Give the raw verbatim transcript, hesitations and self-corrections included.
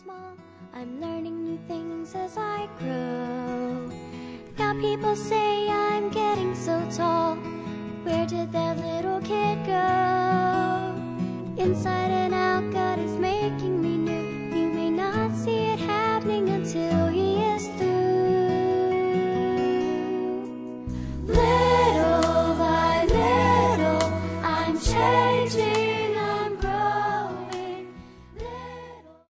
small. I'm learning new things as I grow. Now people say I'm getting so tall. Where did that little kid go? Inside and out